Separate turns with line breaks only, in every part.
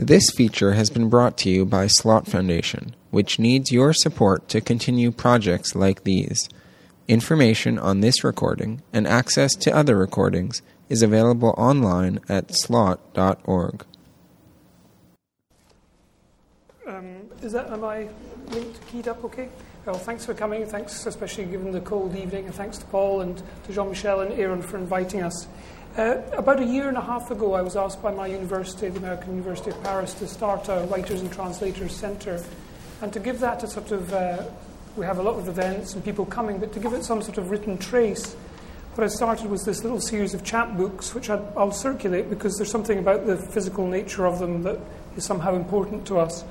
This feature has been brought to you by Slot Foundation, which needs your support to continue projects like these. Information on this recording and access to other recordings is available online at slot.org.
Am I linked, keyed up okay? Well, thanks for coming. Thanks, especially given the cold evening, and thanks to Paul and to Jean-Michel and Aaron for inviting us. About a year and a half ago, I was asked by my university, the American University of Paris, to start a Writers and Translators Centre, and to give that a sort of, we have a lot of events and people coming, but to give it some sort of written trace, what I started was this little series of chapbooks, which I'll circulate because there's something about the physical nature of them that is somehow important to us.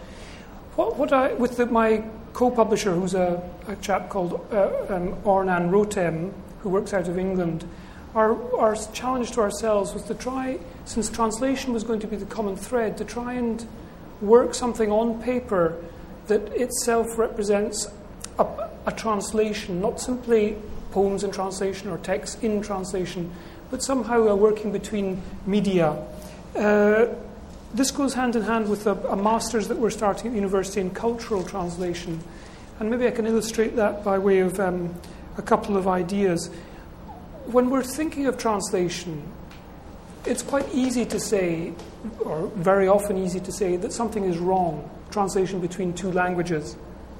My co-publisher, who's a chap called Ornan Rotem, who works out of England, our challenge to ourselves was to try, since translation was going to be the common thread, to try and work something on paper that itself represents a translation, not simply poems in translation or text in translation, but somehow a working between media. This goes hand in hand with a master's that we're starting at the university in cultural translation. And maybe I can illustrate that by way of a couple of ideas. When we're thinking of translation, it's quite easy to say, or very often easy to say, that something is wrong, translation between two languages.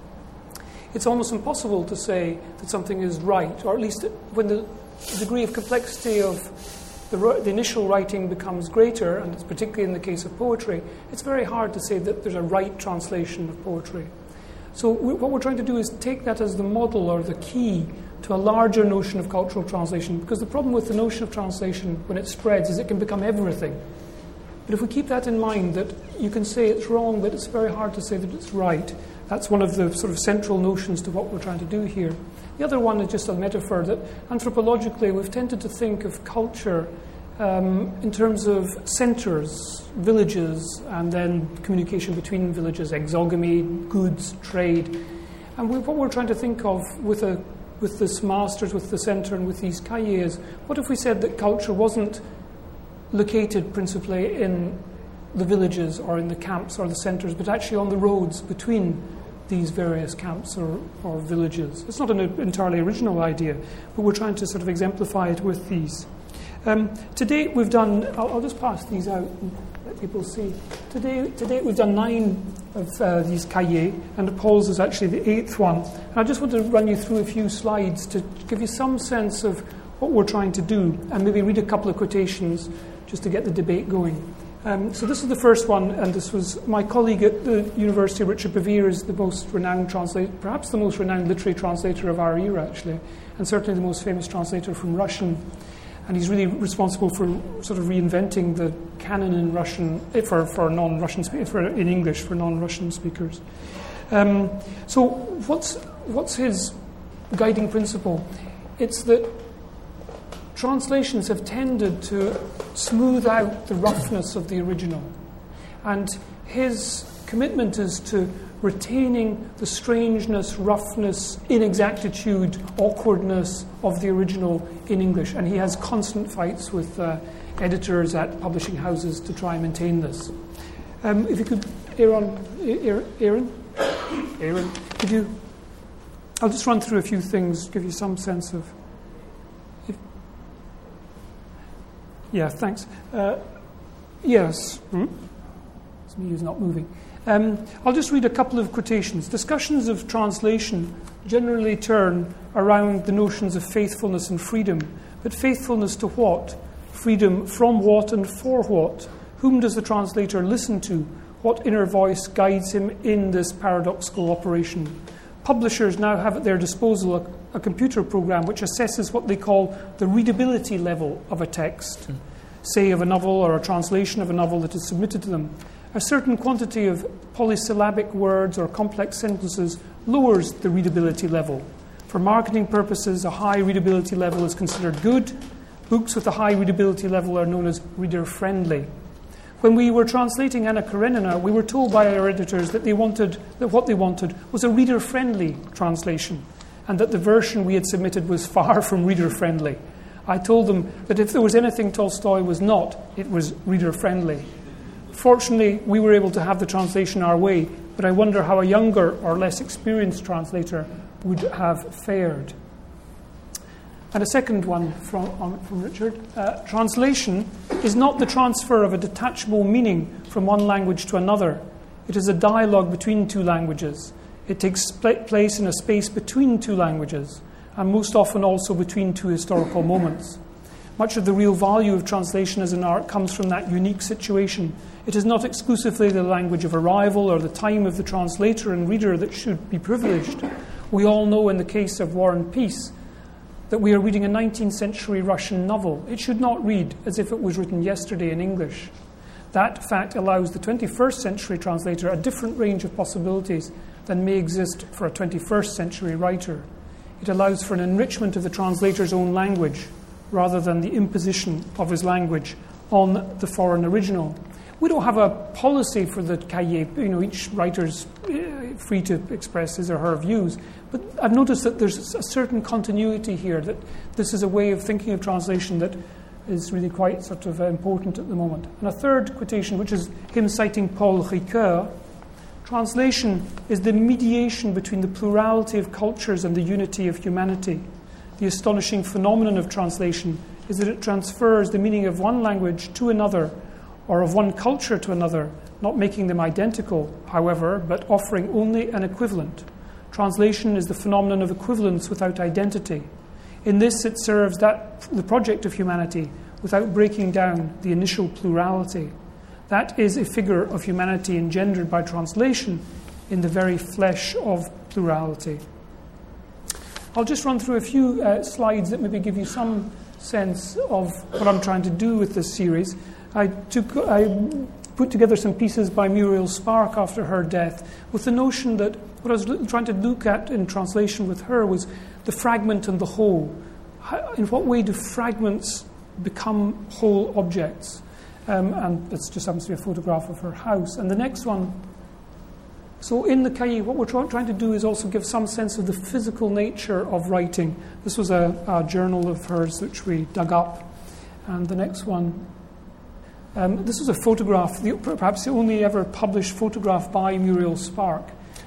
It's almost impossible to say that something is right, or at least when the degree of complexity of the initial writing becomes greater, and it's particularly in the case of poetry, it's very hard to say that there's a right translation of poetry. So what we're trying to do is take that as the model or the key to a larger notion of cultural translation, because the problem with the notion of translation when it spreads is it can become everything. But if we keep that in mind, that you can say it's wrong, but it's very hard to say that it's right, that's one of the sort of central notions to what we're trying to do here. The other one is just a metaphor that anthropologically we've tended to think of culture in terms of centres, villages, and then communication between villages, exogamy, goods, trade. And what we're trying to think of with this masters, with the centre, and with these cahiers, what if we said that culture wasn't located principally in the villages or in the camps or the centres, but actually on the roads between these various camps or villages? It's not an entirely original idea, but we're trying to sort of exemplify it with these. To date, we've done, I'll just pass these out and let people see. To date, we've done 9 of these cahiers, and Paul's is actually the 8th one. And I just want to run you through a few slides to give you some sense of what we're trying to do, and maybe read a couple of quotations just to get the debate going. So this is the first one, and this was my colleague at the University, Richard Bevere, is the most renowned translator, perhaps the most renowned literary translator of our era, actually, and certainly the most famous translator from Russian. And he's really responsible for sort of reinventing the canon in Russian for non-Russian in English for non-Russian speakers. So what's his guiding principle? It's that translations have tended to smooth out the roughness of the original, and his commitment is to retaining the strangeness, roughness, inexactitude, awkwardness of the original in English. And he has constant fights with editors at publishing houses to try and maintain this. If you could, Aaron, could you? I'll just run through a few things, give you some sense of. Yeah, thanks. Yes. It's me who's not moving. I'll just read a couple of quotations. Discussions of translation generally turn around the notions of faithfulness and freedom. But faithfulness to what? Freedom from what and for what? Whom does the translator listen to? What inner voice guides him in this paradoxical operation? Publishers now have at their disposal a computer program which assesses what they call the readability level of a text, say of a novel or a translation of a novel that is submitted to them. A certain quantity of polysyllabic words or complex sentences lowers the readability level. For marketing purposes, a high readability level is considered good. Books with a high readability level are known as reader-friendly. When we were translating Anna Karenina, we were told by our editors that what they wanted was a reader-friendly translation, and that the version we had submitted was far from reader-friendly. I told them that if there was anything Tolstoy was not, it was reader-friendly. Fortunately, we were able to have the translation our way, but I wonder how a younger or less experienced translator would have fared. And a second one from Richard. Translation is not the transfer of a detachable meaning from one language to another. It is a dialogue between two languages. It takes place in a space between two languages, and most often also between two historical moments. Much of the real value of translation as an art comes from that unique situation. It is not exclusively the language of arrival or the time of the translator and reader that should be privileged. We all know in the case of War and Peace that we are reading a 19th century Russian novel. It should not read as if it was written yesterday in English. That fact allows the 21st century translator a different range of possibilities than may exist for a 21st century writer. It allows for an enrichment of the translator's own language rather than the imposition of his language on the foreign original. We don't have a policy for the cahier. Each writer's free to express his or her views. But I've noticed that there's a certain continuity here, that this is a way of thinking of translation that is really quite sort of important at the moment. And a third quotation, which is him citing Paul Ricoeur. Translation is the mediation between the plurality of cultures and the unity of humanity. The astonishing phenomenon of translation is that it transfers the meaning of one language to another, or of one culture to another, not making them identical, however, but offering only an equivalent. Translation is the phenomenon of equivalence without identity. In this, it serves the project of humanity without breaking down the initial plurality. That is a figure of humanity engendered by translation in the very flesh of plurality. I'll just run through a few slides that maybe give you some sense of what I'm trying to do with this series. I put together some pieces by Muriel Spark after her death with the notion that what I was trying to look at in translation with her was the fragment and the whole. In what way do fragments become whole objects? And this just happens to be a photograph of her house. And the next one, so in the cahier, what we're trying to do is also give some sense of the physical nature of writing. This was a journal of hers which we dug up. And the next one, this was a photograph, perhaps the only ever published photograph by Muriel Spark.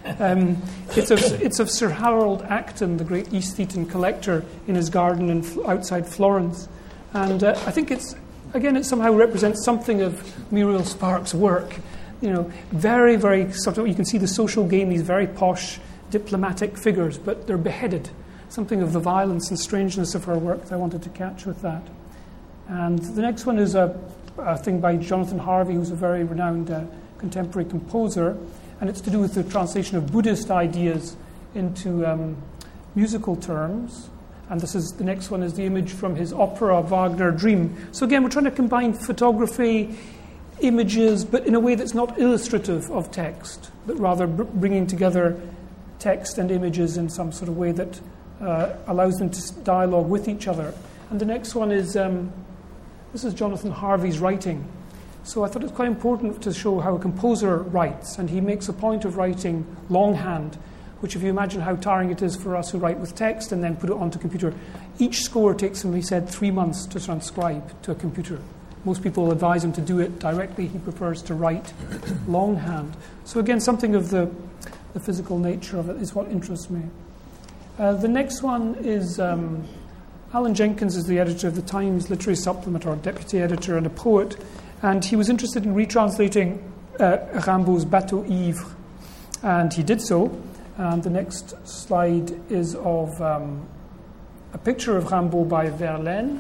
It's of Sir Harold Acton, the great East-Eton collector, in his garden outside Florence. And I think it somehow represents something of Muriel Spark's work. Very, very sort of, you can see the social game, these very posh diplomatic figures, but they're beheaded. Something of the violence and strangeness of her work that I wanted to catch with that. And the next one is a thing by Jonathan Harvey, who's a very renowned contemporary composer, and it's to do with the translation of Buddhist ideas into musical terms. And the next one is the image from his opera Wagner Dream. So again, we're trying to combine photography, images, but in a way that's not illustrative of text, but rather bringing together text and images in some sort of way that allows them to dialogue with each other. And the next one is, this is Jonathan Harvey's writing. So I thought it was quite important to show how a composer writes, and he makes a point of writing longhand, which if you imagine how tiring it is for us who write with text and then put it onto a computer, each score takes him, he said, 3 months to transcribe to a computer. Most people advise him to do it directly. He prefers to write longhand. So again, something of the physical nature of it is what interests me. The next one is Alan Jenkins is the editor of the Times Literary Supplement, or deputy editor, and a poet. And he was interested in retranslating Rimbaud's Bateau Ivre. And he did so. And the next slide is of a picture of Rimbaud by Verlaine.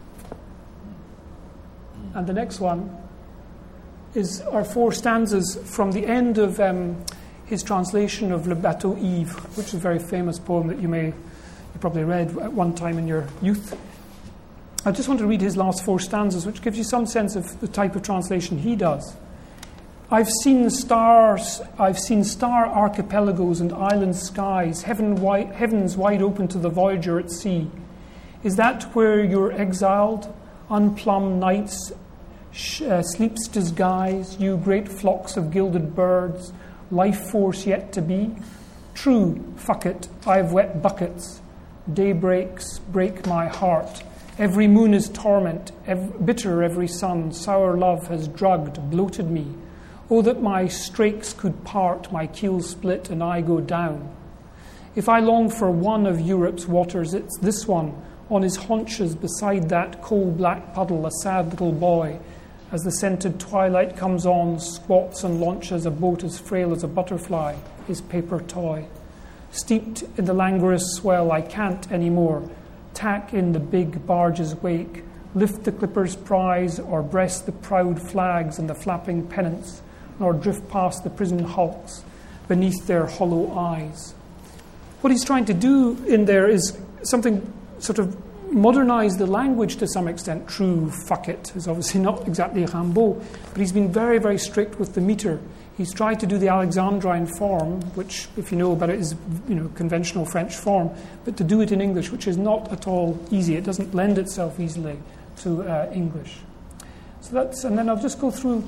And the next one are 4 stanzas from the end of his translation of Le Bateau Ivre, which is a very famous poem that you probably read at one time in your youth. I just want to read his last 4 stanzas, which gives you some sense of the type of translation he does. I've seen star archipelagos and island skies, heavens wide open to the voyager at sea. Is that where your exiled, unplumbed nights sleeps disguise, you great flocks of gilded birds, life force yet to be? True, fuck it, I've wet buckets. Daybreaks break my heart. Every moon is torment, bitter every sun, sour love has drugged, bloated me. Oh, that my strakes could part, my keel split, and I go down. If I long for one of Europe's waters, it's this one, on his haunches beside that coal-black puddle, a sad little boy, as the scented twilight comes on, squats and launches a boat as frail as a butterfly, his paper toy. Steeped in the languorous swell, I can't anymore tack in the big barge's wake, lift the clipper's prize, or breast the proud flags and the flapping pennants, nor drift past the prison hulks beneath their hollow eyes. What he's trying to do in there is something sort of modernize the language to some extent. True, fuck it, is obviously not exactly Rimbaud, but he's been very, very strict with the meter. He's tried to do the Alexandrine form, which, if you know about it, is conventional French form, but to do it in English, which is not at all easy. It doesn't lend itself easily to English. So that's, and then I'll just go through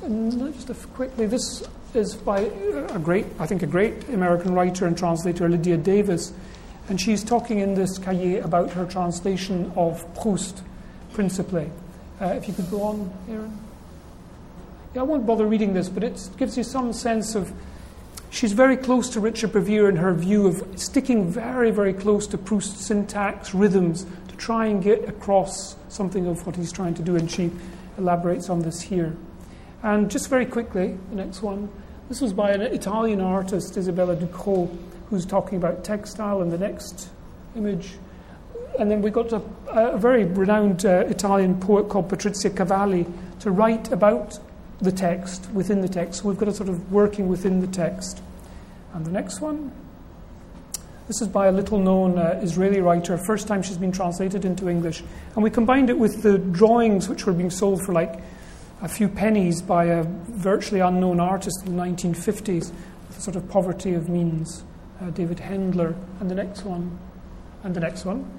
just quickly. This is by a great American writer and translator, Lydia Davis, and she's talking in this cahier about her translation of Proust, principally. If you could go on, Aaron. Yeah, I won't bother reading this, but it gives you some sense of... She's very close to Richard Brevier in her view of sticking very, very close to Proust's syntax, rhythms, to try and get across something of what he's trying to do, and she elaborates on this here. And just very quickly, the next one. This was by an Italian artist, Isabella Ducrot, who's talking about textile in the next image. And then we got a very renowned Italian poet called Patrizia Cavalli to write about the text, within the text. So we've got a sort of working within the text. And the next one. This is by a little-known Israeli writer. First time she's been translated into English. And we combined it with the drawings which were being sold for like a few pennies by a virtually unknown artist in the 1950s, with a sort of poverty of means, David Hendler. And the next one. And the next one.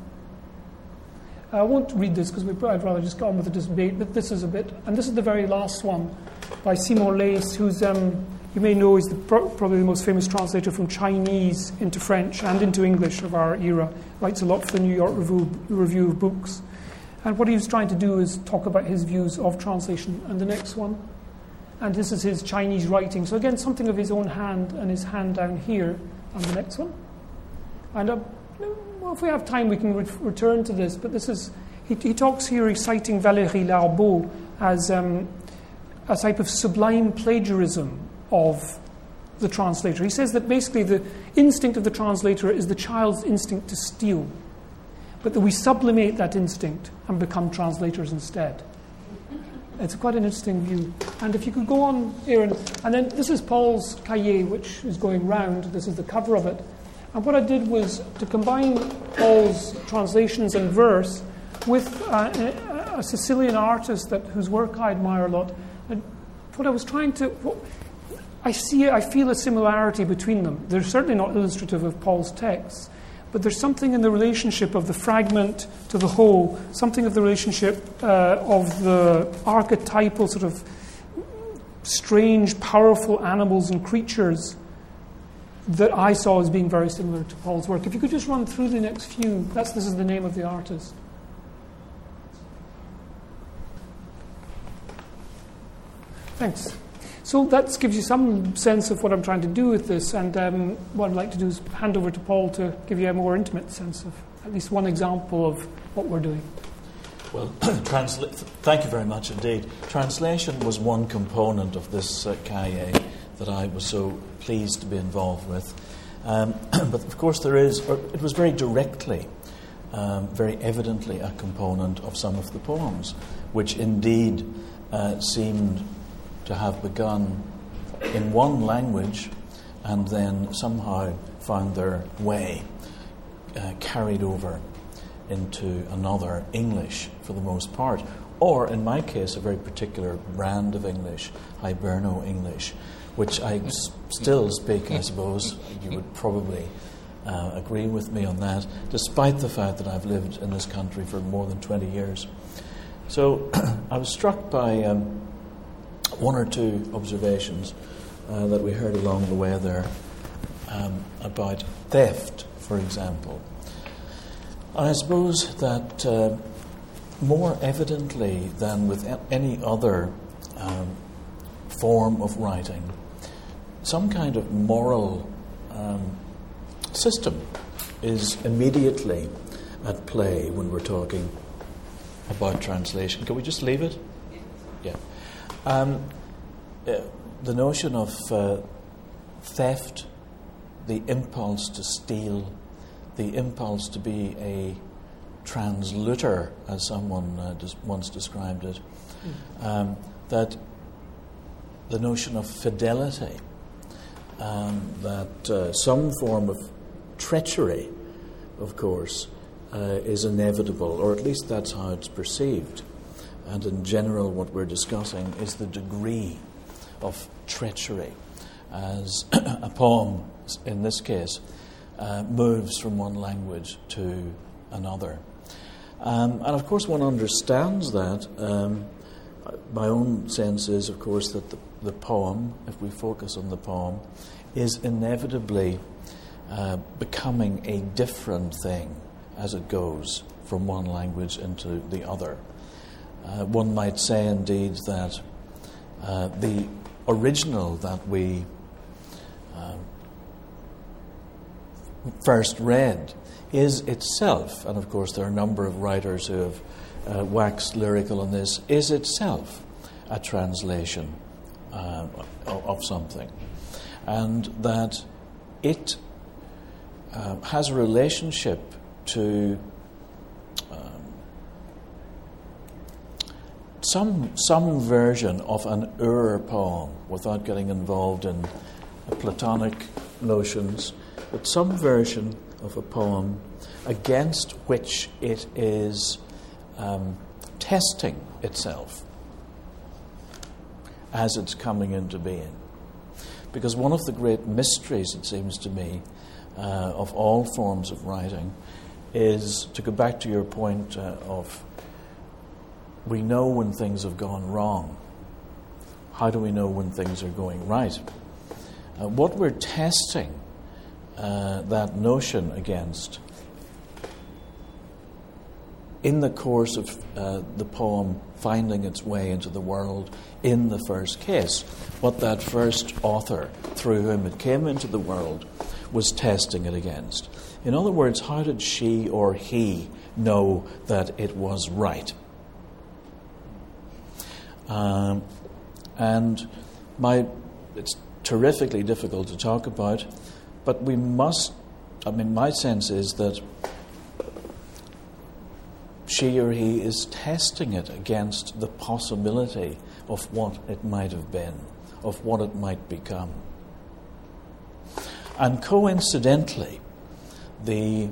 I won't read this because I'd rather just go on with the debate, but this is a bit, and this is the very last one by Simon Leys, who's, you may know, is probably the most famous translator from Chinese into French and into English of our era, writes a lot for the New York Review of Books. And what he was trying to do is talk about his views of translation. And the next one, and this is his Chinese writing. So again, something of his own hand and his hand down here. And the next one. And well, if we have time, we can return to this. But this is, he talks here, reciting Valéry Larbaud as a type of sublime plagiarism of the translator. He says that basically the instinct of the translator is the child's instinct to steal, but that we sublimate that instinct and become translators instead. It's quite an interesting view. And if you could go on, Aaron, and then this is Paul's cahier, which is going round. This is the cover of it. And what I did was to combine Paul's translations and verse with a Sicilian artist whose work I admire a lot. And what I was trying to... I feel a similarity between them. They're certainly not illustrative of Paul's texts, but there's something in the relationship of the fragment to the whole, something of the relationship of the archetypal sort of strange, powerful animals and creatures that I saw as being very similar to Paul's work. If you could just run through the next few. This is the name of the artist. Thanks. So that gives you some sense of what I'm trying to do with this, and what I'd like to do is hand over to Paul to give you a more intimate sense of at least one example of what we're doing.
Well, thank you very much indeed. Translation was one component of this cahier that I was so pleased to be involved with. But of course it was very directly, very evidently a component of some of the poems, which indeed seemed to have begun in one language and then somehow found their way, carried over into another English for the most part, or in my case a very particular brand of English, Hiberno English, which I still speak. I suppose you would probably agree with me on that, despite the fact that I've lived in this country for more than 20 years. So I was struck by one or two observations that we heard along the way there about theft, for example. I suppose that more evidently than with any other form of writing, some kind of moral system is immediately at play when we're talking about translation. Can we just leave it? Yeah. The notion of theft, the impulse to steal, the impulse to be a translator, as someone once described it, that the notion of fidelity, that some form of treachery, of course, is inevitable, or at least that's how it's perceived. And in general, what we're discussing is the degree of treachery as a poem, in this case, moves from one language to another. And of course, one understands that. My own sense is, of course, that the poem, if we focus on the poem, is inevitably becoming a different thing as it goes from one language into the other. One might say, indeed, that the original that we first read is itself, and of course there are a number of writers who have waxed lyrical on this, is itself a translation of something. And that it has a relationship to some version of an poem, without getting involved in Platonic notions, but some version of a poem against which it is testing itself as it's coming into being. Because one of the great mysteries, it seems to me, of all forms of writing is, to go back to your point of we know when things have gone wrong. How do we know when things are going right? What we're testing that notion against in the course of the poem finding its way into the world in the first case, what that first author through whom it came into the world was testing it against. In other words, how did she or he know that it was right? And it's terrifically difficult to talk about, but we must, my sense is that she or he is testing it against the possibility of what it might have been, of what it might become. And coincidentally, the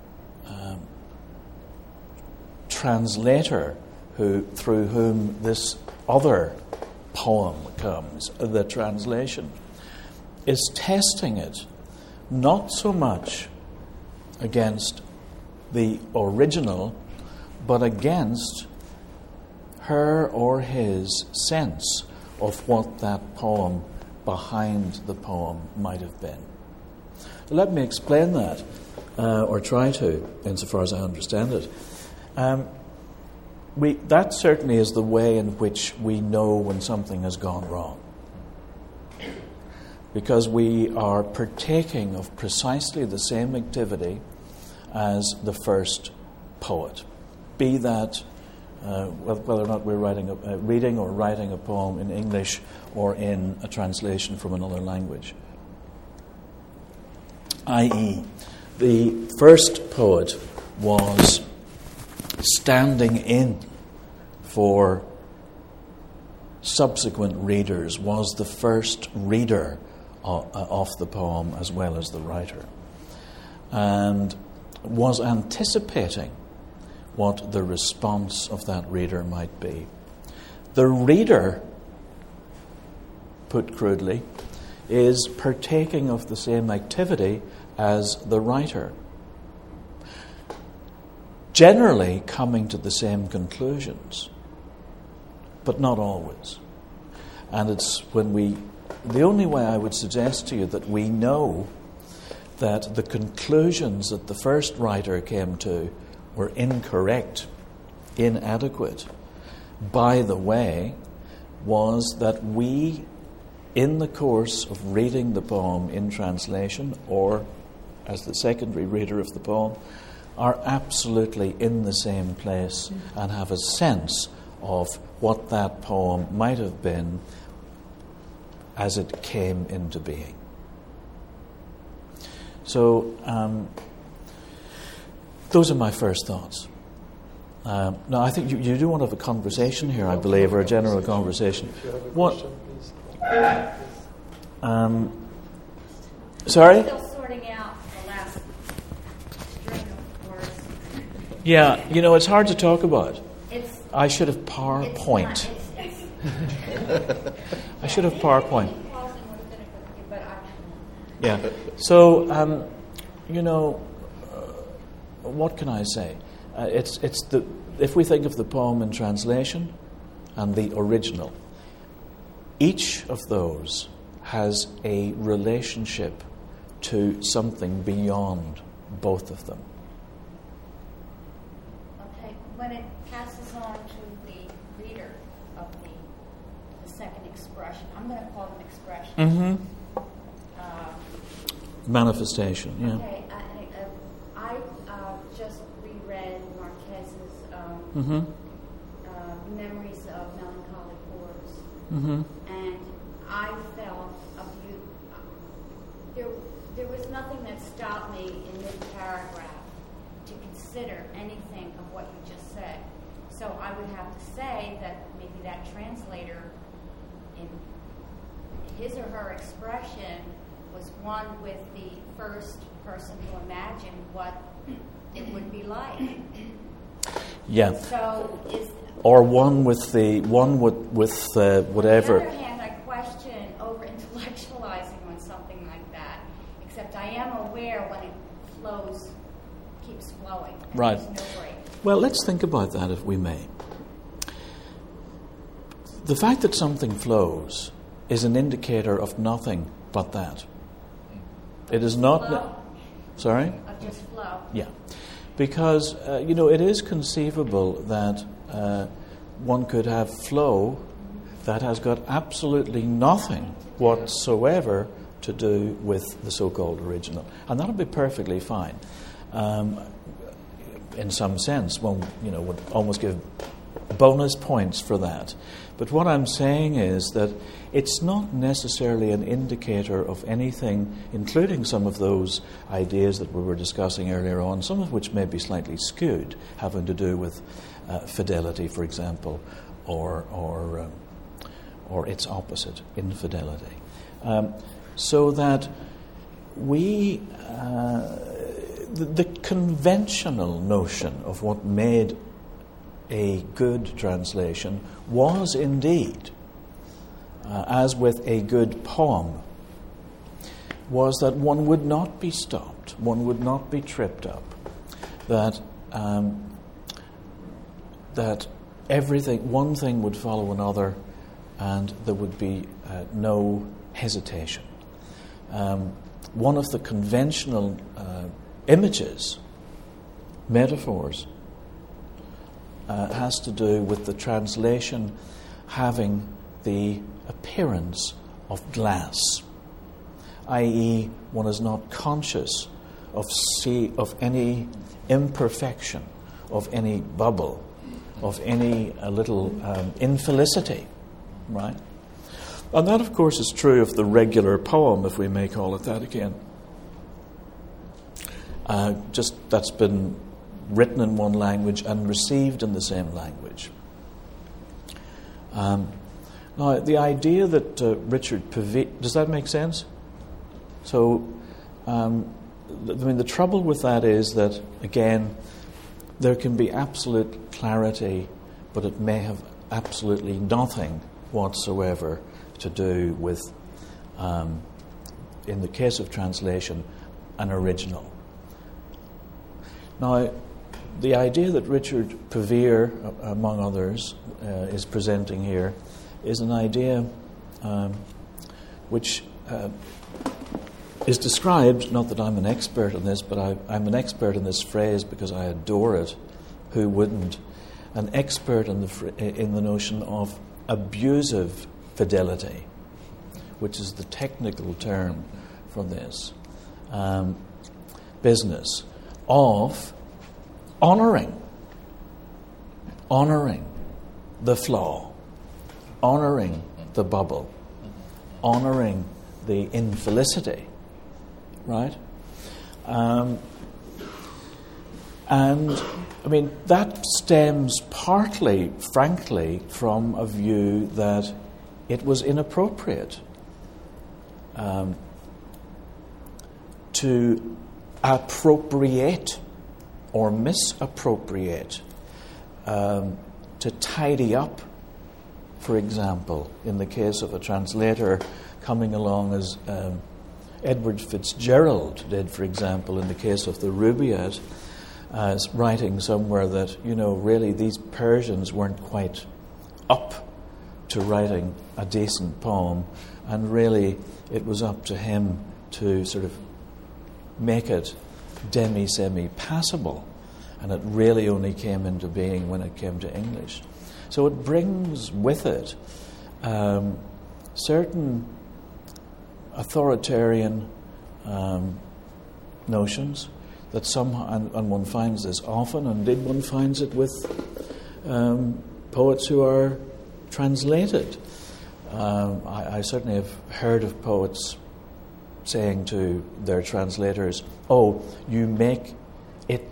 translator through whom this other poem comes, the translation, is testing it not so much against the original, but against her or his sense of what that poem behind the poem might have been. Let me explain that, or try to, insofar as I understand it. That certainly is the way in which we know when something has gone wrong. Because we are partaking of precisely the same activity as the first poet. Be that whether or not we're reading or writing a poem in English or in a translation from another language. I.e., the first poet was standing in for subsequent readers, was the first reader of the poem as well as the writer, and was anticipating what the response of that reader might be. The reader, put crudely, is partaking of the same activity as the writer, generally coming to the same conclusions, but not always. And it's the only way I would suggest to you that we know that the conclusions that the first writer came to were incorrect inadequate, by the way, was that we, in the course of reading the poem in translation, or as the secondary reader of the poem, are absolutely in the same place and have a sense of what that poem might have been as it came into being. So, those are my first thoughts. Now, I think you do want to have a conversation here, I believe, or a general conversation. What? Sorry?
Still sorting out the last string of words.
Yeah, it's hard to talk about. I should have
It's
PowerPoint.
not,
I should have PowerPoint.
but
Yeah. So, what can I say? If we think of the poem in translation and the original, each of those has a relationship to something beyond both of them.
okay, when it passes on to the reader of the second expression, I'm going to call them expression.
Mm-hmm. Manifestation, yeah.
Okay, I just reread Marquez's Memories of Melancholy Horrors, and I felt there was nothing that stopped me in mid-paragraph to consider anything of what you just said. So I would have to say that maybe that translator, in his or her expression, was one with the first person to imagine what it would be like.
Yeah.
So is
Or one with whatever.
On the other hand, I question over-intellectualizing on something like that, except I am aware when it flows, keeps flowing. And
Right.
there's no break.
Well, let's think about that, if we may. The fact that something flows is an indicator of nothing but that. It is not...
Flow?
Sorry?
Of just flow.
Yeah. Because, it is conceivable that one could have flow that has got absolutely nothing whatsoever to do with the so-called original. And that would be perfectly fine. In some sense, one would almost give bonus points for that. But what I'm saying is that it's not necessarily an indicator of anything, including some of those ideas that we were discussing earlier on, some of which may be slightly skewed, having to do with fidelity, for example, or its opposite, infidelity. So that we... The conventional notion of what made a good translation was indeed, as with a good poem, was that one would not be stopped, one would not be tripped up, that everything, one thing would follow another, and there would be no hesitation. One of the conventional images, metaphors, has to do with the translation having the appearance of glass, i.e., one is not conscious of any imperfection, of any bubble, of any little infelicity, right? And that, of course, is true of the regular poem, if we may call it that again. Just that's been written in one language and received in the same language. Now, the idea that Richard Pevere... Does that make sense? So, the trouble with that is that, again, there can be absolute clarity, but it may have absolutely nothing whatsoever to do with, in the case of translation, an original. Now, the idea that Richard Pevere, among others, is presenting here is an idea which is described, not that I'm an expert in this, but I'm an expert in this phrase because I adore it. Who wouldn't? an expert in the notion of abusive fidelity, which is the technical term for this business of honouring the flaw, honouring the bubble, honouring the infelicity, right? And I mean, that stems partly, frankly, from a view that it was inappropriate to appropriate or misappropriate, to tidy up, for example, in the case of a translator coming along as Edward Fitzgerald did, for example, in the case of the Rubaiyat, as writing somewhere that, really these Persians weren't quite up to writing a decent poem, and really it was up to him to sort of make it demi-semi passable, and it really only came into being when it came to English. So it brings with it certain authoritarian notions that somehow, and one finds this often, and indeed one finds it with poets who are translated. I certainly have heard of poets saying to their translators, "Oh, you make it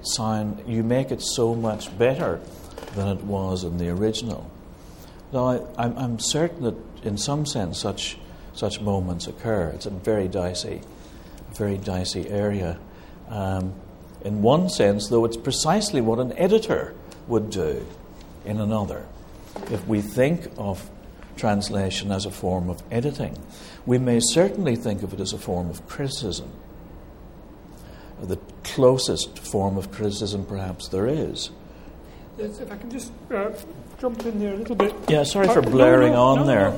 so much better than it was in the original." Now, I'm certain that in some sense such moments occur. It's a very dicey area. In one sense, though, it's precisely what an editor would do in another. If we think of translation as a form of editing, we may certainly think of it as a form of criticism. The closest form of criticism perhaps there is.
If I can just jump in there a little bit.
Yeah, sorry for blaring on there.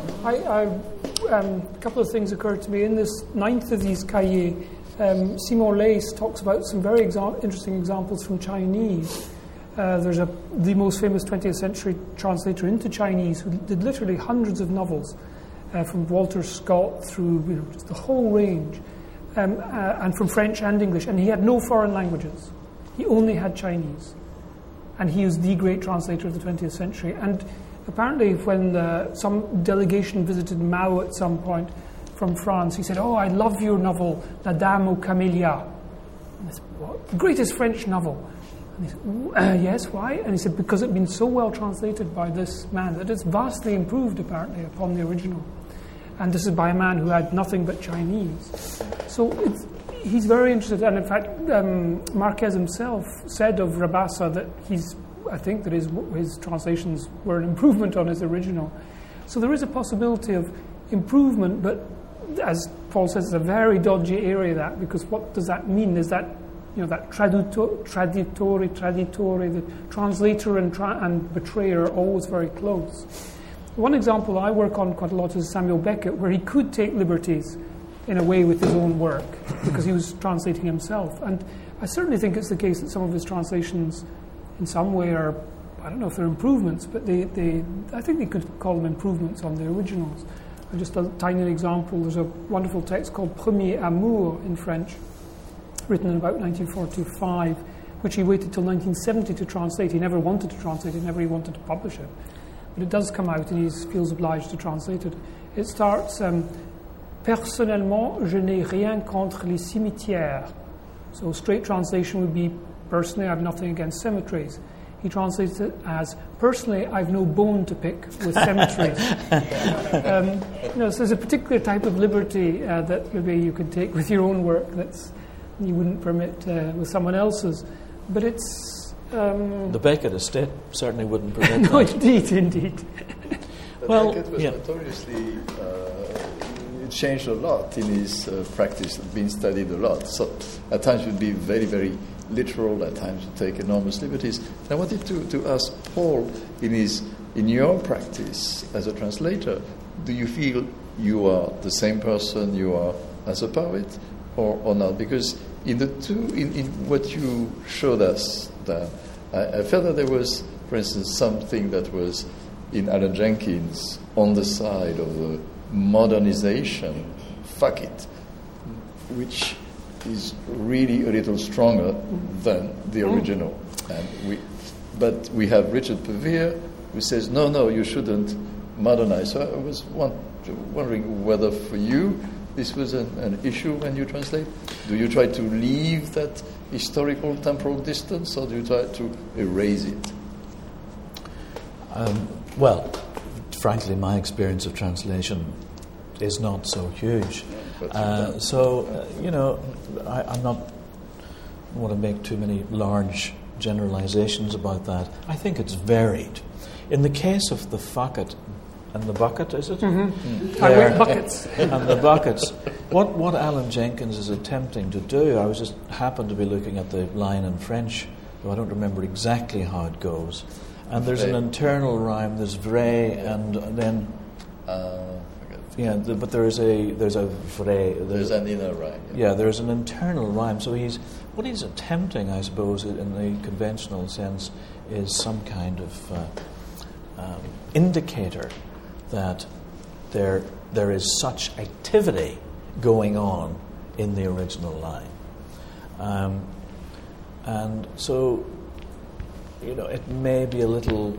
A couple of things occurred to me. In this ninth of these cahiers, Simon Leys talks about some very interesting examples from Chinese. There's the most famous 20th century translator into Chinese who did literally hundreds of novels, from Walter Scott through just the whole range, and from French and English. And he had no foreign languages. He only had Chinese. And he was the great translator of the 20th century. And apparently when some delegation visited Mao at some point from France, he said, "Oh, I love your novel, La Dame aux Camélias." And I said, "What? The greatest French novel?" And he said, "Yes, why?" And he said, "Because it's been so well translated by this man that it's vastly improved, apparently, upon the original. And this is by a man who had nothing but Chinese." So he's very interested. And in fact, Marquez himself said of Rabassa that I think that his translations were an improvement on his original. So there is a possibility of improvement, but as Paul says, it's a very dodgy area, that, because what does that mean? Is that, that traditore, the translator and betrayer are always very close. One example I work on quite a lot is Samuel Beckett, where he could take liberties in a way with his own work because he was translating himself. And I certainly think it's the case that some of his translations in some way are, I don't know if they're improvements, but I think they could call them improvements on the originals. Just a tiny example, there's a wonderful text called Premier Amour in French, written in about 1945, which he waited till 1970 to translate. He never wanted to translate it, never he wanted to publish it. But it does come out and he feels obliged to translate it. It starts, Personnellement, je n'ai rien contre les cimetières. So straight translation would be, personally, I have nothing against cemeteries. He translates it as, personally, I've no bone to pick with cemeteries. So there's a particular type of liberty that maybe you can take with your own work that's you wouldn't permit with someone else's. But it's...
the Beckett estate certainly wouldn't permit
no,
that.
Indeed.
Well, Beckett was notoriously... it changed a lot in his practice, been studied a lot. So at times it would be very, very literal, at times would take enormous liberties. And I wanted to ask Paul, in your practice as a translator, do you feel you are the same person you are as a poet or not? Because in the two, in what you showed us, I felt that there was for instance, something that was in Alan Jenkins on the side of the modernization, fuck it, which is really a little stronger than the original. But we have Richard Pevere who says, no, you shouldn't modernize. So I was wondering whether for you this was an issue when you translate. Do you try to leave that historical temporal distance, or do you try to erase it?
Well, frankly, my experience of translation is not so huge. I'm not want to make too many large generalizations about that. I think it's varied. In the case of the Fucket and the Bucket, is it?
I wear buckets.
And the buckets. What Alan Jenkins is attempting to do, I was just happened to be looking at the line in French, though I don't remember exactly how it goes. And there's an internal rhyme. There's vrai, and then but there's a vrai.
There's an inner rhyme.
Yeah, there's an internal rhyme. So what he's attempting, I suppose, in the conventional sense, is some kind of indicator that there is such activity going on in the original line, and so it may be a little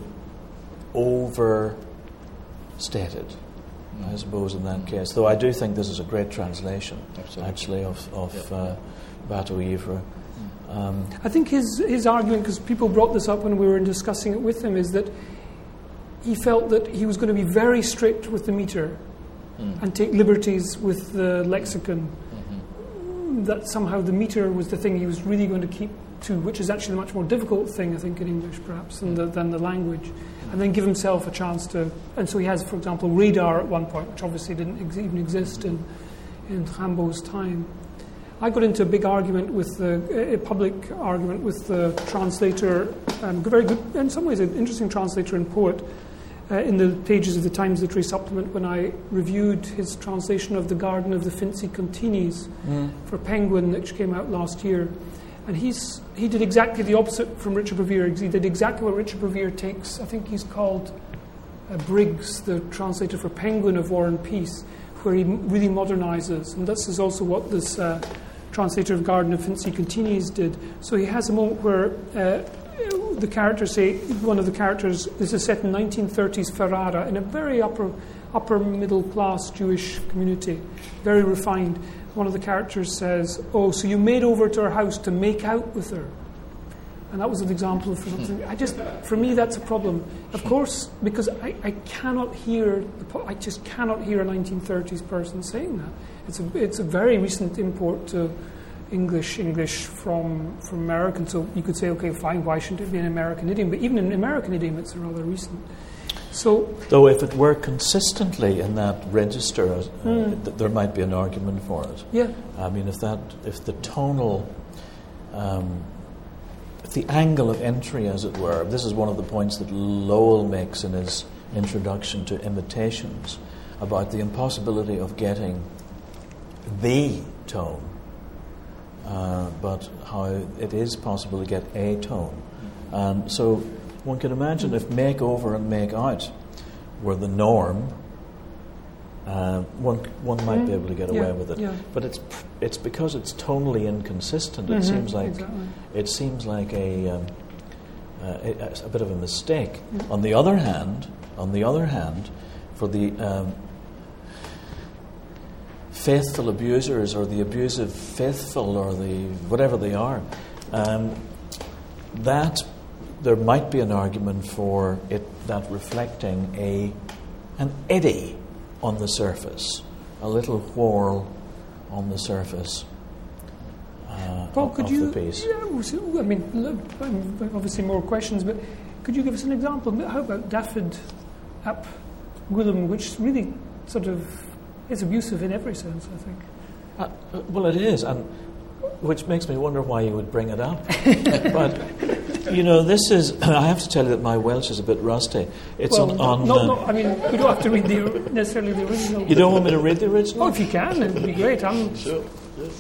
overstated, I suppose, in that case. Though I do think this is a great translation, actually, of Bateau Ivre.
I think his argument, because people brought this up when we were discussing it with him, is that he felt that he was going to be very strict with the meter and take liberties with the lexicon. That somehow the meter was the thing he was really going to keep to, which is actually a much more difficult thing, I think, in English, perhaps, than the language. And then give himself a chance to... And so he has, for example, radar at one point, which obviously didn't even exist in Rimbaud's time. I got into a big argument with a public argument with the translator, very good, in some ways, an interesting translator and poet, in the pages of the Times Literary Supplement when I reviewed his translation of The Garden of the Finzi Continis for Penguin, which came out last year. And he did exactly the opposite from Richard Pevere. He did exactly what Richard Pevere takes. I think he's called Briggs, the translator for Penguin of War and Peace, where he really modernizes. And this is also what this translator of Garden of Finzi Continis did. So he has a moment where the characters say, one of the characters, this is set in 1930s Ferrara, in a very upper middle class Jewish community, very refined. One of the characters says, "Oh, so you made over to her house to make out with her." And that was an example of something. For me, that's a problem. Of course, because I cannot hear, I just cannot hear a 1930s person saying that. It's a very recent import to English from American. So you could say, okay, fine, why shouldn't it be an American idiom? But even in American idiom, it's rather recent. So,
though if it were consistently in that register, there might be an argument for it.
Yeah.
I mean, if the tonal, if the angle of entry, as it were, this is one of the points that Lowell makes in his introduction to Imitations about the impossibility of getting the tone, but how it is possible to get a tone. And so one can imagine if make over and make out were the norm, one might be able to get away with it. Yeah. But it's because it's tonally inconsistent. It seems like a bit of a mistake. On the other hand, for the faithful abusers or the abusive faithful or the whatever they are, that there might be an argument for it that reflecting an eddy on the surface, a little whorl on the surface of the piece.
I mean, obviously more questions, but could you give us an example? How about Dafydd ap Gwilym, which really sort of is abusive in every sense, I think.
Well, it is, and which makes me wonder why you would bring it up. But this is. I have to tell you that my Welsh is a bit rusty. It's
I mean, we don't have to read necessarily the original.
You don't want me to read the original?
Oh, if you can, it would be great.
Sure. Yes.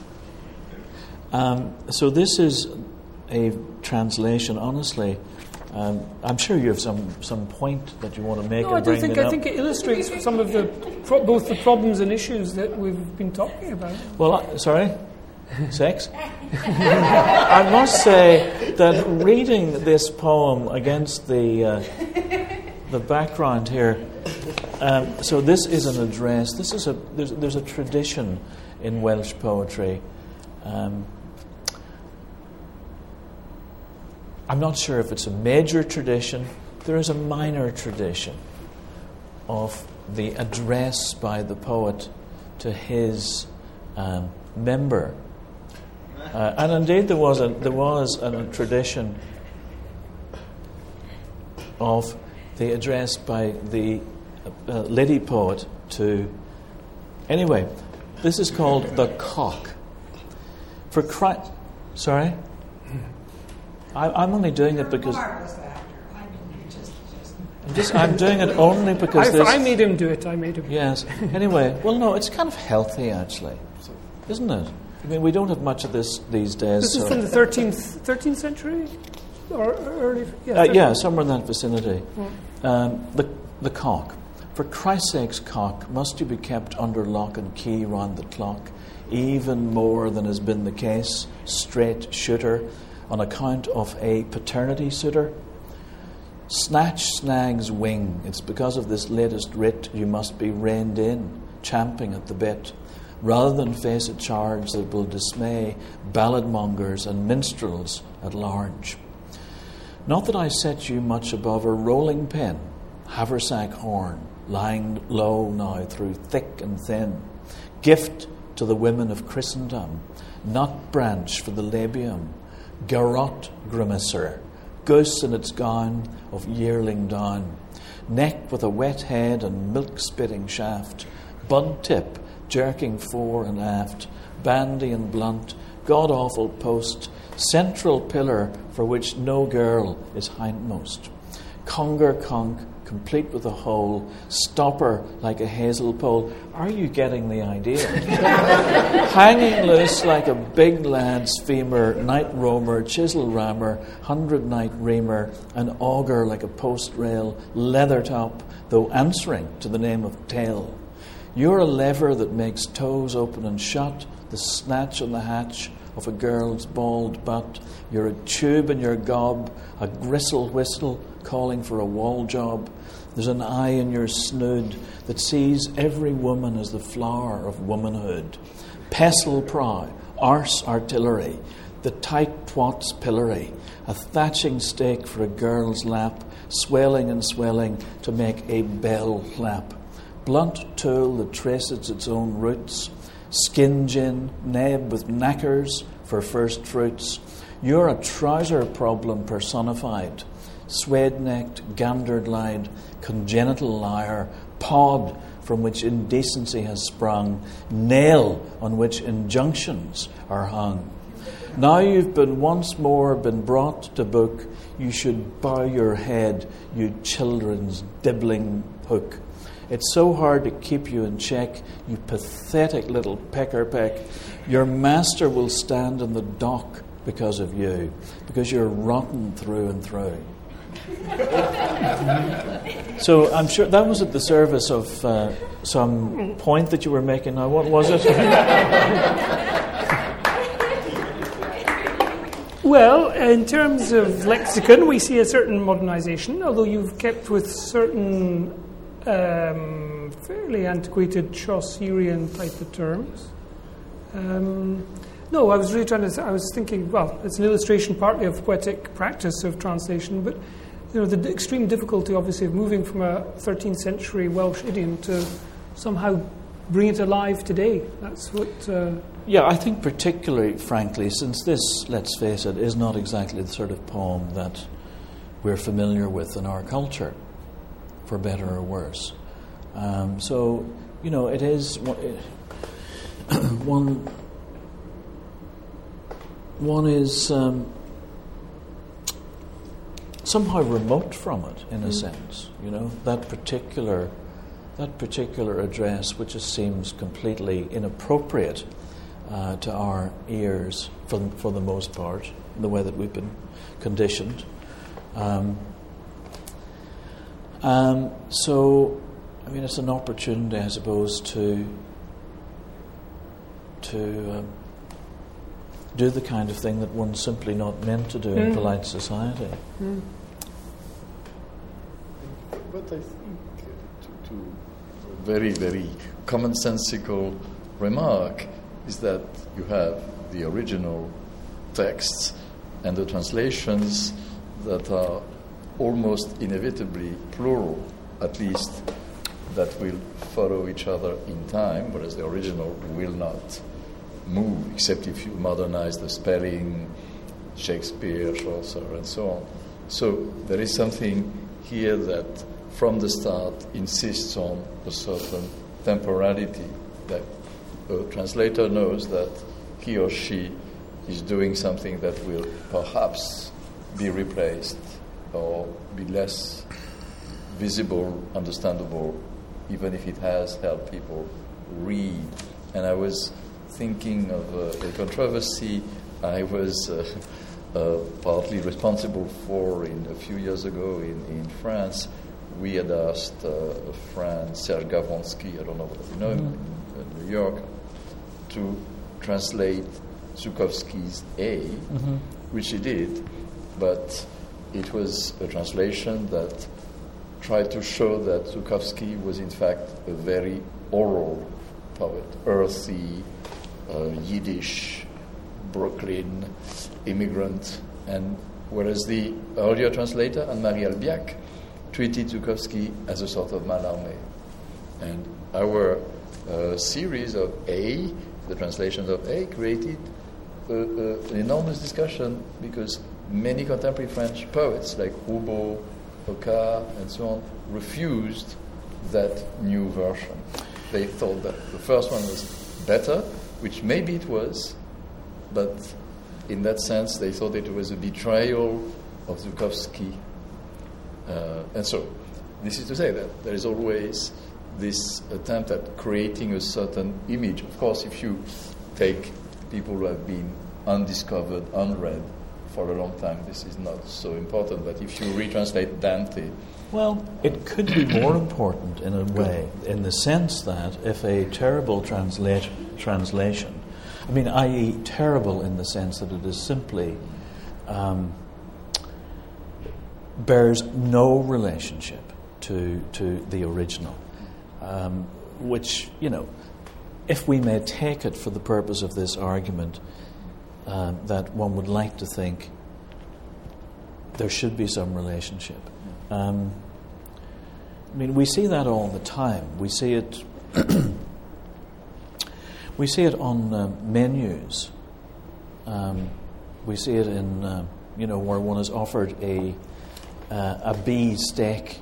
So this is a translation, honestly, I'm sure you have some point that you want to make.
No, I don't think. I think it illustrates some of both the problems and issues that we've been talking about.
Well, sorry, sex. I must say that reading this poem against the background here. So this is an address. This is there's a tradition in Welsh poetry. I'm not sure if it's a major tradition. There is a minor tradition of the address by the poet to his member, and indeed there was a tradition of the address by the lady poet to. Anyway, this is called the Cock. For Christ, sorry. I'm only doing it because I'm doing it only because
I made him do it. I made him.
Yes. Anyway, well, no, it's kind of healthy actually, isn't it? I mean, we don't have much of this these days.
This is from the 13th century, or early.
Yeah, somewhere in that vicinity. The cock. For Christ's sake, cock, must you be kept under lock and key round the clock, even more than has been the case, straight shooter, on account of a paternity suitor? Snatch snag's wing, it's because of this latest writ you must be reined in, champing at the bit, rather than face a charge that will dismay balladmongers and minstrels at large. Not that I set you much above a rolling pin, haversack horn, lying low now through thick and thin, gift to the women of Christendom, nut branch for the labium, garrote grimacer, goose in its gown of yearling down, neck with a wet head and milk-spitting shaft, bud tip jerking fore and aft, bandy and blunt, god-awful post, central pillar for which no girl is hindmost, conger conch, complete with a hole, stopper like a hazel pole. Are you getting the idea? Hanging loose like a big lad's femur, night roamer, chisel rammer, 100-night reamer, an auger like a post rail, leather top, though answering to the name of tail. You're a lever that makes toes open and shut, the snatch on the hatch of a girl's bald butt. You're a tube in your gob, a gristle whistle calling for a wall job. There's an eye in your snood that sees every woman as the flower of womanhood. Pestle prow, arse artillery, the tight twat's pillory, a thatching stake for a girl's lap, swelling and swelling to make a bell clap. Blunt tool that traces its own roots, skin gin, neb with knackers for first fruits. You're a trouser problem personified, suede-necked, gandered-eyed, congenital liar, pod from which indecency has sprung, nail on which injunctions are hung. Now you've been once more been brought to book, you should bow your head, you children's dibbling hook. It's so hard to keep you in check, you pathetic little pecker-peck. Your master will stand in the dock because of you, because you're rotten through and through. So I'm sure that was at the service of some point that you were making. Now, what was it?
Well, in terms of lexicon, we see a certain modernisation, although you've kept with certain fairly antiquated Chaucerian type of terms. No, I was really I was thinking, well, it's an illustration partly of poetic practice of translation, but the extreme difficulty, obviously, of moving from a 13th century Welsh idiom to somehow bring it alive today. That's what...
Yeah, I think particularly, frankly, since this, let's face it, is not exactly the sort of poem that we're familiar with in our culture, for better or worse. So, it is... One is somehow remote from it, in a sense. That particular address, which just seems completely inappropriate to our ears, for the most part, the way that we've been conditioned. So, I mean, it's an opportunity, I suppose, to do the kind of thing that one's simply not meant to do in polite society.
But I think to a very, very commonsensical remark is that you have the original texts and the translations that are almost inevitably plural, at least that will follow each other in time, whereas the original will not move, except if you modernize the spelling, Shakespeare, Chaucer, and so on. So there is something here that from the start insists on a certain temporality, that a translator knows that he or she is doing something that will perhaps be replaced or be less visible, understandable, even if it has helped people read. And I was thinking of a controversy I was partly responsible for a few years ago in France. We had asked a friend, Serge Gavronsky, I don't know whether you know him, in New York, to translate Zhukovsky's A, which he did, but it was a translation that tried to show that Zhukovsky was in fact a very oral poet, earthy, Yiddish, Brooklyn, immigrant, and whereas the earlier translator, Anne-Marie Albiac, treated Zhukovsky as a sort of Mallarmé. And our series of A, the translations of A, created an enormous discussion because many contemporary French poets like Roubaud, Hoccart, and so on refused that new version. They thought that the first one was better, which maybe it was, but in that sense they thought it was a betrayal of Zhukovsky. And so, this is to say that there is always this attempt at creating a certain image. Of course, if you take people who have been undiscovered, unread for a long time, this is not so important. But if you retranslate Dante...
Well, it could be more important in a way, in the sense that if a terrible translation, I mean, i.e. terrible in the sense that it is simply... bears no relationship to the original, which, you know, if we may take it for the purpose of this argument, that one would like to think there should be some relationship. I mean, we see that all the time. We see it. We see it on menus. We see it in where one is offered a bee steak,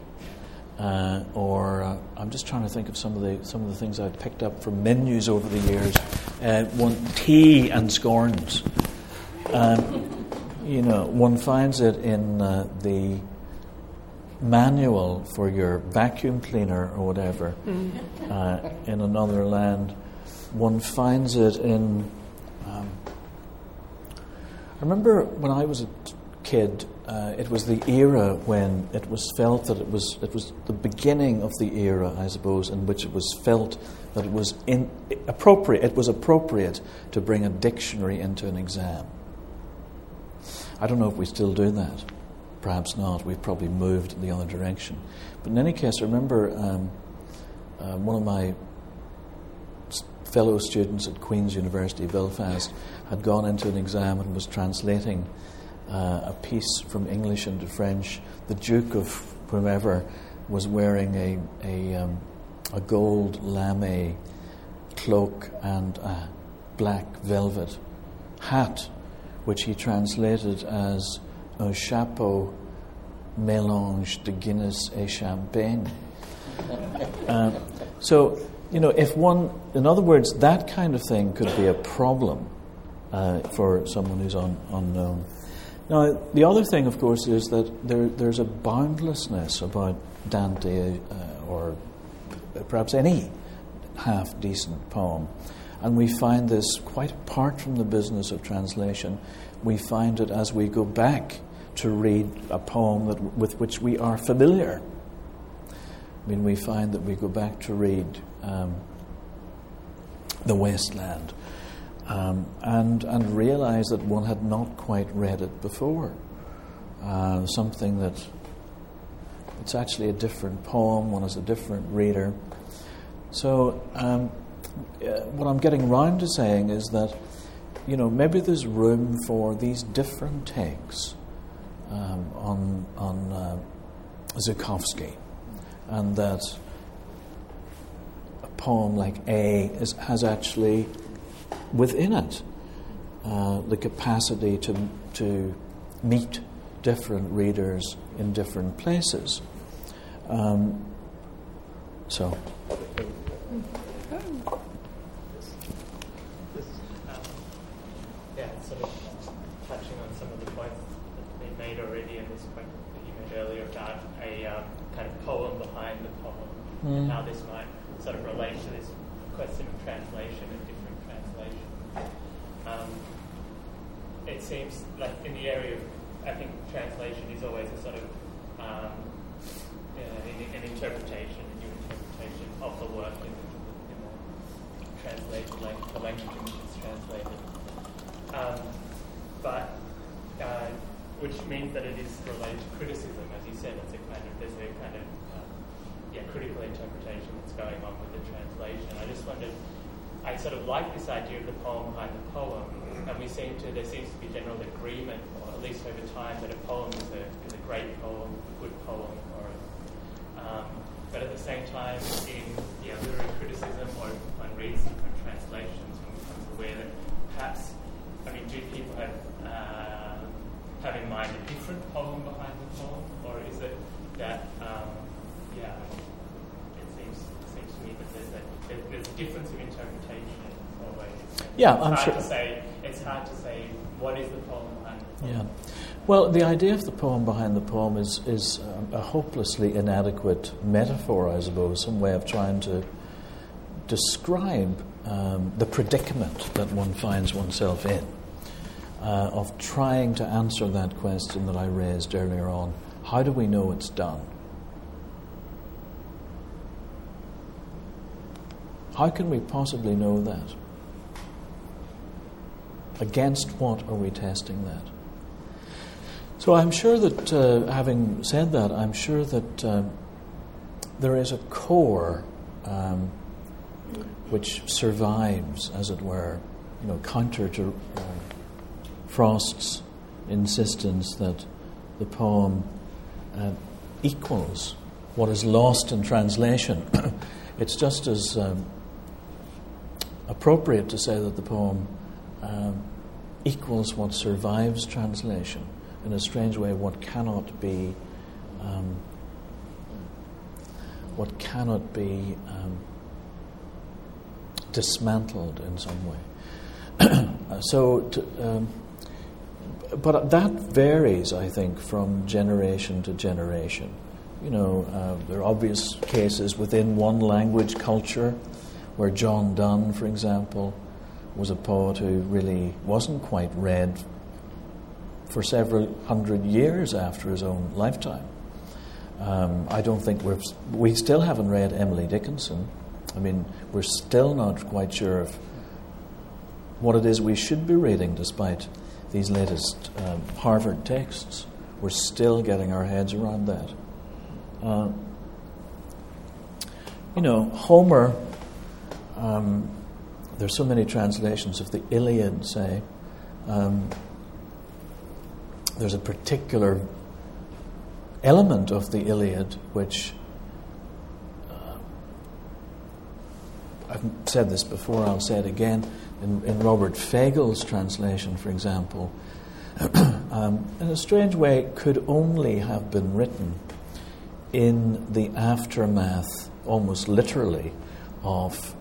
or I'm just trying to think of some of the things I've picked up from menus over the years. One tea and scones. One finds it in the manual for your vacuum cleaner or whatever. In another land, one finds it in. I remember when I was a kid. It was the era when it was felt that it was the beginning of the era, I suppose, in which it was felt that it was appropriate. It was appropriate to bring a dictionary into an exam. I don't know if we still do that. Perhaps not. We've probably moved in the other direction. But in any case, I remember one of my fellow students at Queen's University, Belfast, had gone into an exam and was translating a piece from English into French. The Duke of whomever was wearing a gold lame cloak and a black velvet hat, which he translated as un chapeau mélange de Guinness et champagne. So, if one, in other words, that kind of thing could be a problem for someone who's unknown. Now, the other thing, of course, is that there's a boundlessness about Dante or perhaps any half-decent poem. And we find this quite apart from the business of translation. We find it as we go back to read a poem with which we are familiar. I mean, we find that we go back to read The Wasteland and realize that one had not quite read it before. Something that it's actually a different poem, one is a different reader. So what I'm getting round to saying is that, you know, maybe there's room for these different takes on Zhukovsky, and that a poem like A has actually within it the capacity to meet different readers in different places. So.
Sort of touching on some of the points that have been made already, and this point that you made earlier about a kind of poem behind the poem, and how this might sort of relate to this question of translation and different translation. It seems like in the area of, I think translation is always a sort of an interpretation, a new interpretation of the work in the translated language, the language in which it's translated. Which means that it is related to criticism, as you said. There's a kind of critical interpretation that's going on with the translation. I just wondered, I sort of like this idea of the poem behind the poem, and there seems to be general agreement, or at least over time, that a poem is a great poem, a good poem, but at the same time, in literary criticism, or if one reads different translations, one becomes aware that perhaps, do people have in mind a different poem behind the poem, or is it that it seems to me that there's a difference of interpretation always.
Yeah, I'm sure.
It's hard to say what is the poem behind the poem.
Yeah. Well, the idea of the poem behind the poem is a hopelessly inadequate metaphor, I suppose, some way of trying to describe the predicament that one finds oneself in, of trying to answer that question that I raised earlier on. How do we know it's done? How can we possibly know that? Against what are we testing that? So I'm sure that, having said that, I'm sure that there is a core which survives, as it were, counter to Frost's insistence that the poem equals what is lost in translation. It's just as appropriate to say that the poem equals what survives translation. In a strange way, what cannot be dismantled in some way. But that varies, I think, from generation to generation. There are obvious cases within one language culture where John Donne, for example, was a poet who really wasn't quite read for several hundred years after his own lifetime. I don't think we still haven't read Emily Dickinson. We're still not quite sure of what it is we should be reading, despite these latest Harvard texts. We're still getting our heads around that. Homer, there's so many translations of the Iliad, say. There's a particular element of the Iliad which, I've said this before, I'll say it again, in Robert Fagel's translation, for example, in a strange way, could only have been written in the aftermath, almost literally, of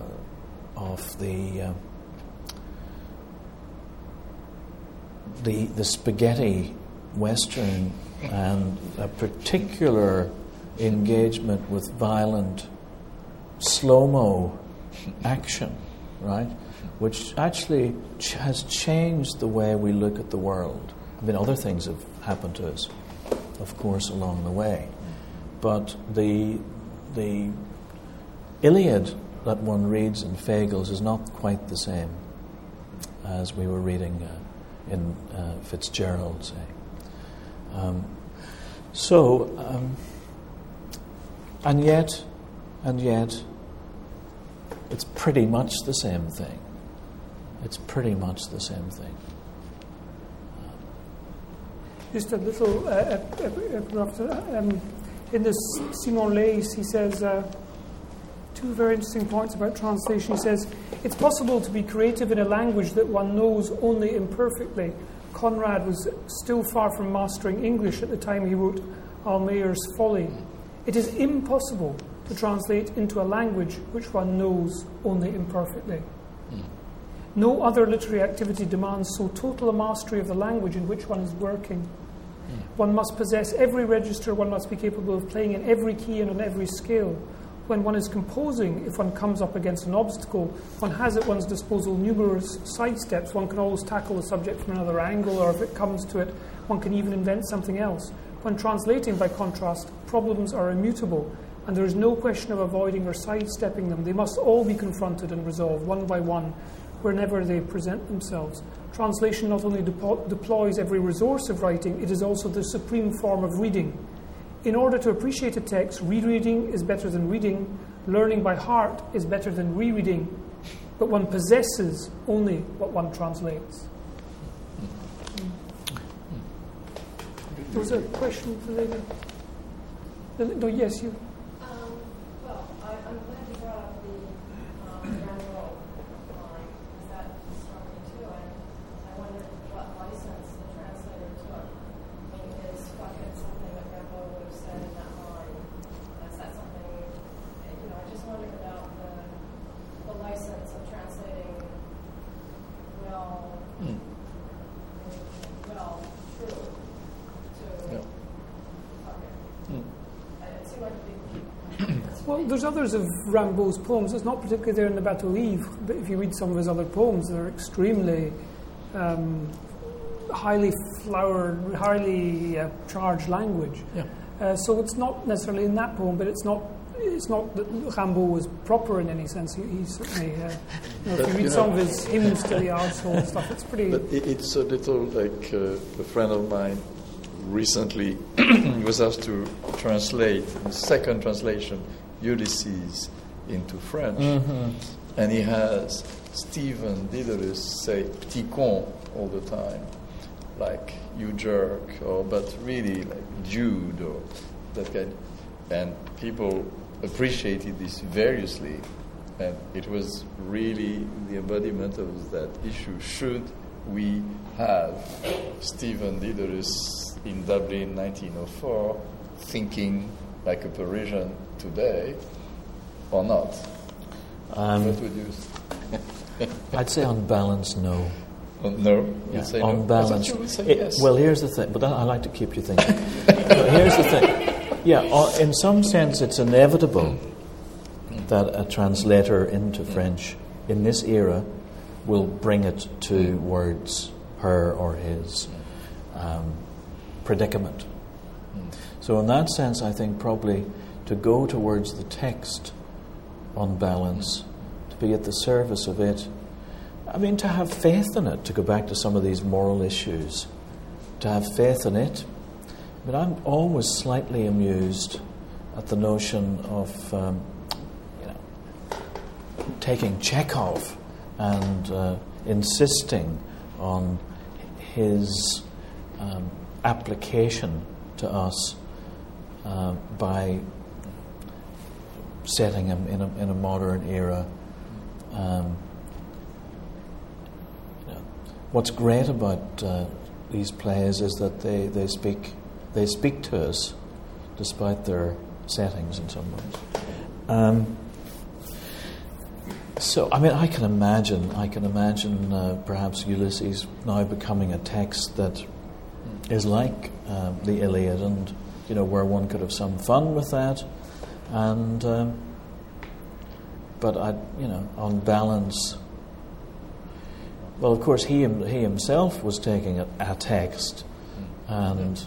the spaghetti Western and a particular engagement with violent slow-mo action, right? Which actually has changed the way we look at the world. Other things have happen to us, of course, along the way. But the Iliad that one reads in Fagles is not quite the same as we were reading in Fitzgerald, say. And yet, it's pretty much the same thing. It's pretty much the same thing.
Just a little in this Simon Leys, he says two very interesting points about translation. He says, it's possible to be creative in a language that one knows only imperfectly. Conrad was still far from mastering English at the time he wrote Almayer's Folly. It is impossible to translate into a language which one knows only imperfectly. No other literary activity demands so total a mastery of the language in which one is working. One must possess every register, one must be capable of playing in every key and on every scale. When one is composing, if one comes up against an obstacle, one has at one's disposal numerous side steps. One can always tackle the subject from another angle, or if it comes to it, one can even invent something else. When translating, by contrast, problems are immutable, and there is no question of avoiding or sidestepping them. They must all be confronted and resolved, one by one, whenever they present themselves. Translation not only deploys every resource of writing, it is also the supreme form of reading. In order to appreciate a text, rereading is better than reading, learning by heart is better than rereading, but one possesses only what one translates. There was a question for later. No, yes, you.
Well, I'm glad you brought up the Rambo line, because that struck me too. I wondered what license the translator took. I mean, is fucking something that Rambo would have said in that line? Is that something, I just wondered about the license of translating true.
Well, there's others of Rimbaud's poems. It's not particularly there in the Bateau Ivre, but if you read some of his other poems, they're extremely highly flowered, highly charged language. Yeah. So it's not necessarily in that poem, but it's not that Rimbaud was proper in any sense. He certainly, if you read some of his hymns to the arsehole and stuff, it's pretty...
But it's a little like a friend of mine recently was asked to translate, the second translation, Ulysses into French. Mm-hmm. And he has Stephen Diderot say petit con all the time, like you jerk, but really like Jude or that kind. And people appreciated this variously, and it was really the embodiment of that issue. Should we have Stephen Diderot in Dublin 1904 thinking like a Parisian today or not? What would you say?
I'd say on balance, no.
No?
Yeah,
say
on
no?
balance.
I thought you would say yes.
Well, here's the thing, but I like to keep you thinking. Here's the thing. Yeah, in some sense it's inevitable that a translator into French in this era will bring it to words, her or his predicament. So in that sense, I think probably to go towards the text on balance, to be at the service of it, I mean, to have faith in it, to go back to some of these moral issues, to have faith in it. But I'm always slightly amused at the notion of taking Chekhov and insisting on his application to us by setting him in a modern era. What's great about these plays is that they speak to us, despite their settings in some ways. So, I mean, I can imagine perhaps Ulysses now becoming a text that is like the Iliad, and where one could have some fun with that, and but on balance. Well, of course, he himself was taking a text and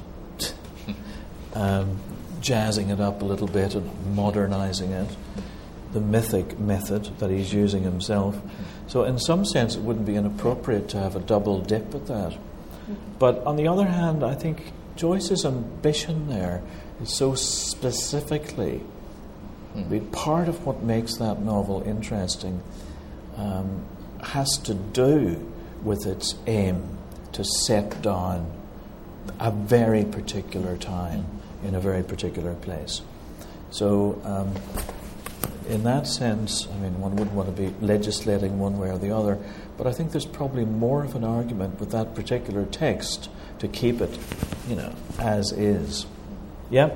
jazzing it up a little bit and modernising it, the mythic method that he's using himself. So in some sense it wouldn't be inappropriate to have a double dip at that. But on the other hand, I think Joyce's ambition there is so specifically part of what makes that novel interesting has to do with its aim to set down a very particular time in a very particular place. So in that sense, I mean, one wouldn't want to be legislating one way or the other, but I think there's probably more of an argument with that particular text to keep it, as is. Yeah?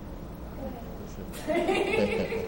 Okay,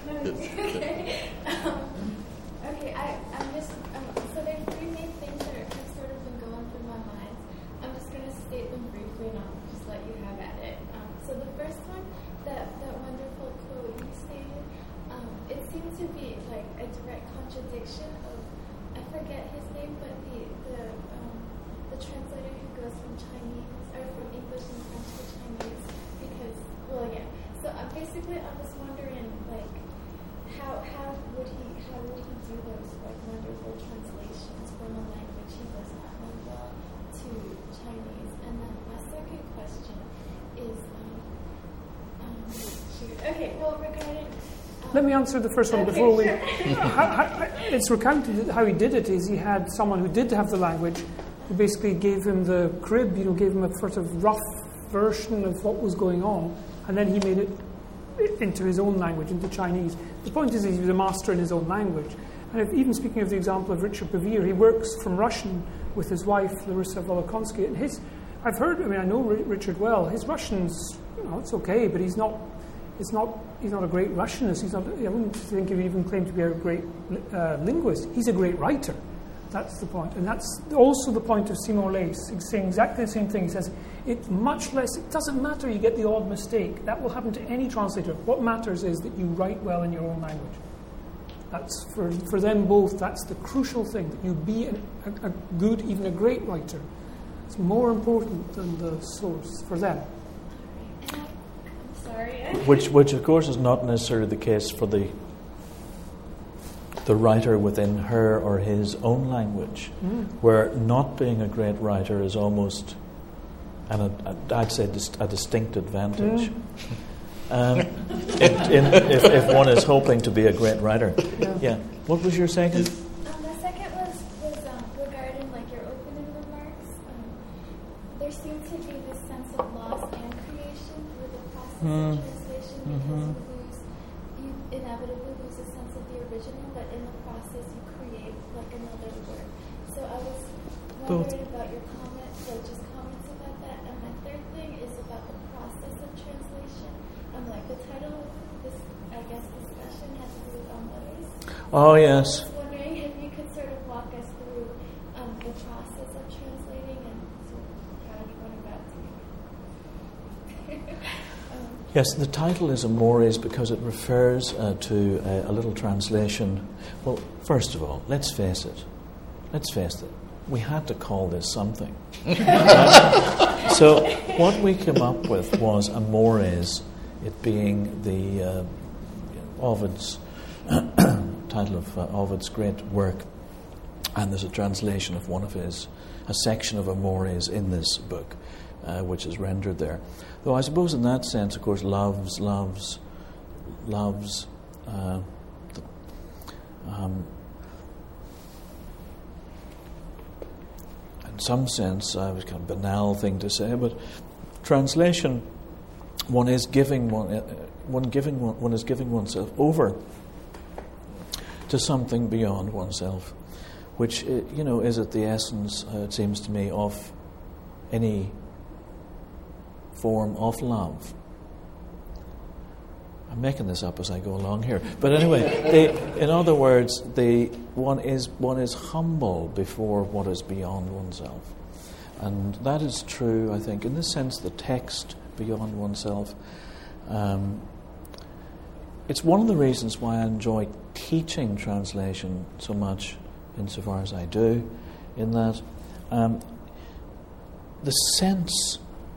I'm just, so there's three main things that have sort of been going through my mind. I'm just going to state them briefly and I'll just let you have at it. So the first one, that wonderful quote you stated, it seemed to be like a direct contradiction of, I forget his name, but the translator who goes from Chinese, or from English and French to Chinese, because, so basically I'm just wondering, like, how would he do those like wonderful translations from a language he does not know well to Chinese? And then my second question is, regarding.
Let me answer the first one before we. It's recounted how he did it. Is he had someone who did have the language, who basically gave him the crib, gave him a sort of rough version of what was going on, and then he made it into his own language, into Chinese. The point is, he was a master in his own language. And even speaking of the example of Richard Bevere, he works from Russian with his wife, Larissa Volokonsky. And I know Richard well. His Russian's, it's okay, but he's not a great Russianist. I wouldn't think he would even claim to be a great linguist. He's a great writer. That's the point. And that's also the point of Simon Leys. He's saying exactly the same thing. He says, it doesn't matter you get the odd mistake. That will happen to any translator. What matters is that you write well in your own language. That's for them both, that's the crucial thing, that you be a good, even a great writer. It's more important than the source for them.
I'm sorry.
Which of course is not necessarily the case for the writer within her or his own language, where not being a great writer is almost, I'd say, a distinct advantage. If one is hoping to be a great writer. Yeah. What was your second?
The second was regarding like your opening remarks. There seemed to be this sense of loss and creation through the process of translation, because you inevitably lose a sense of the original, but in the process you create like another word. So I was wondering about your comments about that. And my third thing is about the process of translation. Like the title of this, I guess, discussion has to do with Amores.
Oh, yes.
I was wondering if you could sort of walk us through the process of translating and sort of how you went about doing it.
Yes, the title is Amores because it refers to a little translation. Well, first of all, let's face it. We had to call this something. So what we came up with was Amores, it being the Ovid's title of Ovid's great work, and there's a translation of a section of Amores in this book, which is rendered there. Though I suppose in that sense, of course, loves. In some sense, it was kind of a banal thing to say, but translation. One is giving oneself over to something beyond oneself, which is at the essence, it seems to me, of any form of love. I'm making this up as I go along here, but anyway, in other words, one is humble before what is beyond oneself, and that is true, I think, in the sense the text beyond oneself. It's one of the reasons why I enjoy teaching translation so much, insofar as I do, in that the sense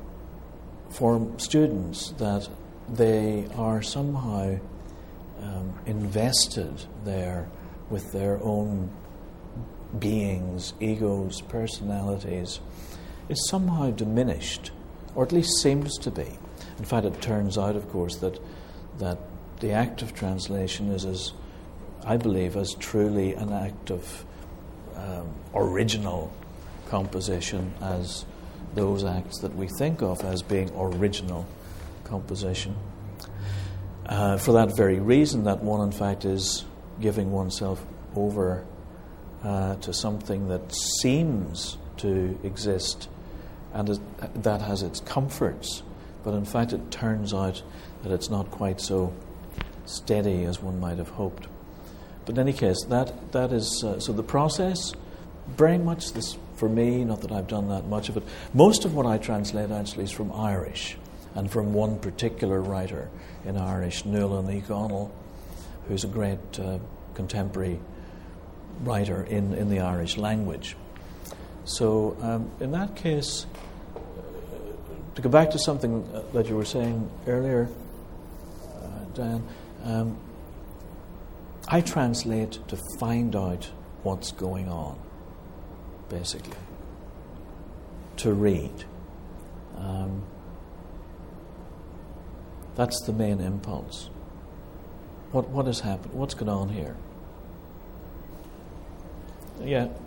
for students that they are somehow invested there with their own beings, egos, personalities, is somehow diminished, or at least seems to be. In fact, it turns out, of course, that the act of translation is, as I believe, as truly an act of original composition as those acts that we think of as being original composition. For that very reason, that one, in fact, is giving oneself over to something that seems to exist and that has its comforts, but in fact it turns out that it's not quite so steady as one might have hoped. But in any case, that is so the process, very much this for me, not that I've done that much of it. Most of what I translate actually is from Irish, and from one particular writer in Irish, Nuala Ní Dhomhnaill, who's a great contemporary writer in the Irish language. So in that case, to go back to something that you were saying earlier, Diane, I translate to find out what's going on, basically, to read. That's the main impulse. What has happened? What's going on here? Yeah.